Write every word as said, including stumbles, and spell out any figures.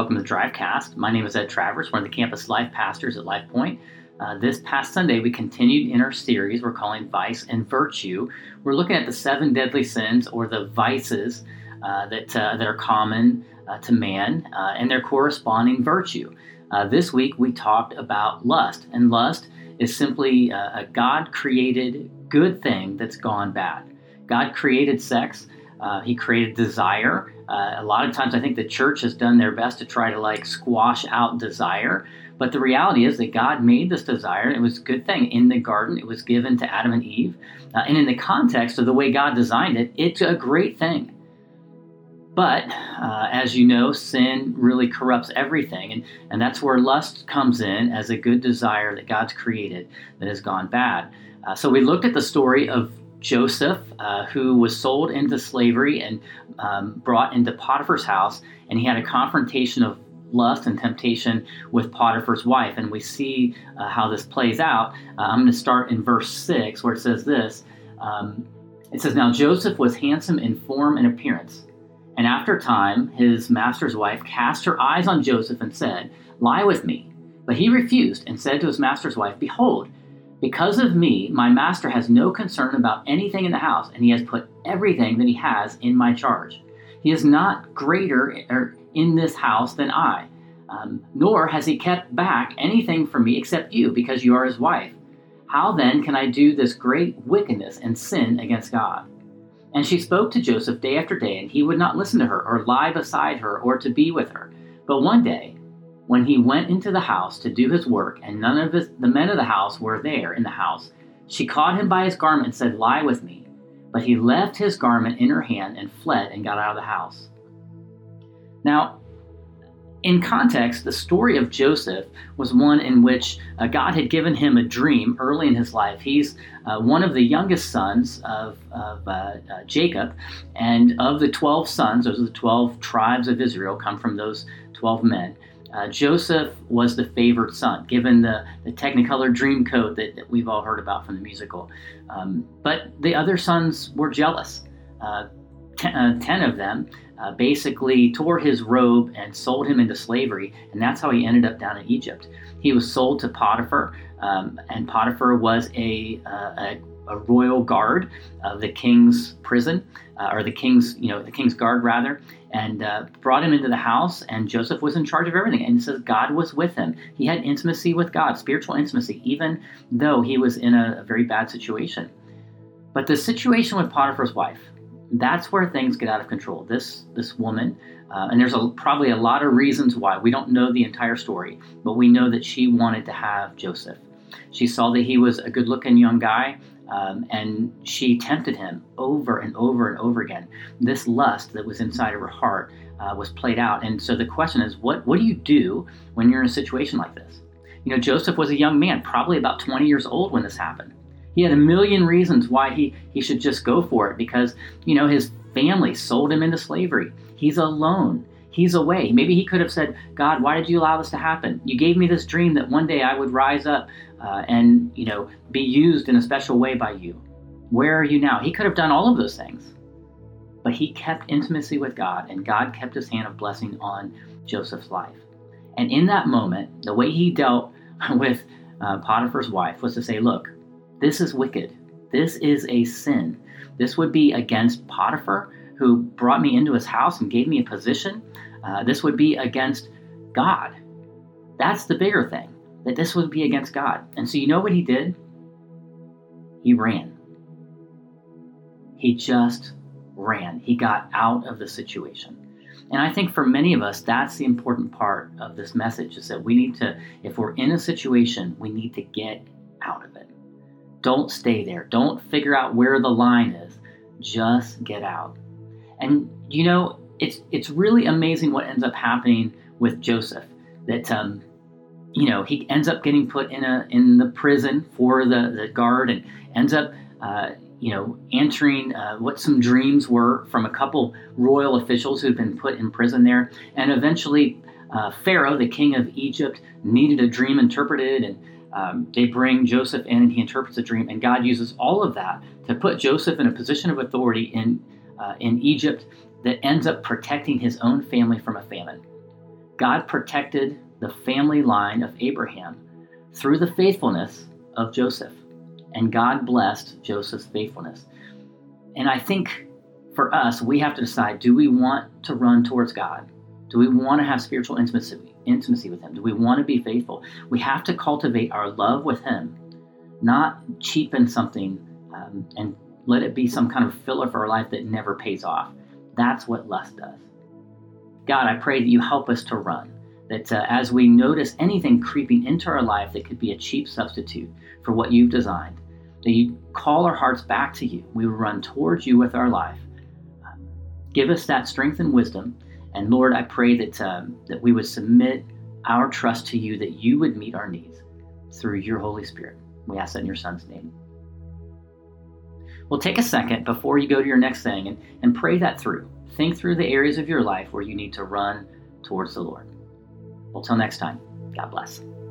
welcome to Drivecast. My name is Ed Travers, one of the campus life pastors at Life Point. Uh, this past Sunday, we continued in our series we're calling Vice and Virtue. We're looking at the seven deadly sins, or the vices uh, that uh, that are common uh, to man, uh, and their corresponding virtue. Uh, this week, we talked about lust, and lust is simply a, a God-created good thing that's gone bad. God created sex. Uh, he created desire. Uh, a lot of times I think the church has done their best to try to like squash out desire. But the reality is that God made this desire. And it was a good thing. In the garden, it was given to Adam and Eve. Uh, and in the context of the way God designed it, it's a great thing. But uh, as you know, sin really corrupts everything. And, and that's where lust comes in as a good desire that God's created that has gone bad. Uh, so we looked at the story of Joseph, uh, who was sold into slavery and um, brought into Potiphar's house, and he had a confrontation of lust and temptation with Potiphar's wife. And we see uh, how this plays out. Uh, I'm going to start in verse six, where it says this. Um, it says, "Now Joseph was handsome in form and appearance. And after a time, his master's wife cast her eyes on Joseph and said, 'Lie with me.' But he refused and said to his master's wife, 'Behold, because of me, my master has no concern about anything in the house, and he has put everything that he has in my charge. He is not greater in this house than I, um, nor has he kept back anything from me except you, because you are his wife. How then can I do this great wickedness and sin against God?' And she spoke to Joseph day after day, and he would not listen to her, or lie beside her, or to be with her. But one day, when he went into the house to do his work, and none of his, the men of the house were there in the house, she caught him by his garment and said, 'Lie with me.' But he left his garment in her hand and fled and got out of the house." Now, in context, the story of Joseph was one in which uh, God had given him a dream early in his life. He's uh, one of the youngest sons of, of uh, uh, Jacob, and of the twelve sons, those are the twelve tribes of Israel, come from those twelve men. Uh, Joseph was the favored son, given the, the Technicolor dream code that, that we've all heard about from the musical. Um, but the other sons were jealous. Uh, ten, uh, ten of them uh, basically tore his robe and sold him into slavery, and that's how he ended up down in Egypt. He was sold to Potiphar, um, and Potiphar was a, uh, a a royal guard of the king's prison, uh, or the king's, you know, the king's guard rather, and uh, brought him into the house, and Joseph was in charge of everything. And it says God was with him. He had intimacy with God, spiritual intimacy, even though he was in a, a very bad situation. But the situation with Potiphar's wife, that's where things get out of control. This this woman, uh, and there's a, probably a lot of reasons why. We don't know the entire story, but we know that she wanted to have Joseph. She saw that he was a good-looking young guy, Um, and she tempted him over and over and over again. This lust that was inside of her heart uh, was played out. And so the question is, what, what do you do when you're in a situation like this? You know, Joseph was a young man, probably about twenty years old when this happened. He had a million reasons why he, he should just go for it because, you know, his family sold him into slavery. He's alone. He's away. Maybe he could have said, "God, why did you allow this to happen? You gave me this dream that one day I would rise up uh, and, you know, be used in a special way by you. Where are you now?" He could have done all of those things. But he kept intimacy with God, and God kept his hand of blessing on Joseph's life. And in that moment, the way he dealt with uh, Potiphar's wife was to say, "Look, this is wicked. This is a sin. This would be against Potiphar, who brought me into his house and gave me a position. Uh, this would be against God." That's the bigger thing, that this would be against God. And so you know what he did? He ran. He just ran. He got out of the situation. And I think for many of us, that's the important part of this message, is that we need to, if we're in a situation, we need to get out of it. Don't stay there. Don't figure out where the line is. Just get out. And, you know, it's it's really amazing what ends up happening with Joseph, that, um, you know, he ends up getting put in a in the prison for the, the guard, and ends up, uh, you know, answering uh, what some dreams were from a couple royal officials who'd been put in prison there. And eventually uh, Pharaoh, the king of Egypt, needed a dream interpreted, and um, they bring Joseph in, and he interprets a dream. And God uses all of that to put Joseph in a position of authority in uh, in Egypt that ends up protecting his own family from a famine. God protected the family line of Abraham through the faithfulness of Joseph, and God blessed Joseph's faithfulness. And I think for us, we have to decide, do we want to run towards God? Do we want to have spiritual intimacy, intimacy with Him? Do we want to be faithful? We have to cultivate our love with Him, not cheapen something um, and let it be some kind of filler for our life that never pays off. That's what lust does. God, I pray that you help us to run, that uh, as we notice anything creeping into our life that could be a cheap substitute for what you've designed, that you call our hearts back to you. We will run towards you with our life. Um, give us that strength and wisdom. And Lord, I pray that um, that we would submit our trust to you, that you would meet our needs through your Holy Spirit. We ask that in your Son's name. Well, take a second before you go to your next thing and, and pray that through. Think through the areas of your life where you need to run towards the Lord. Well, till next time, God bless.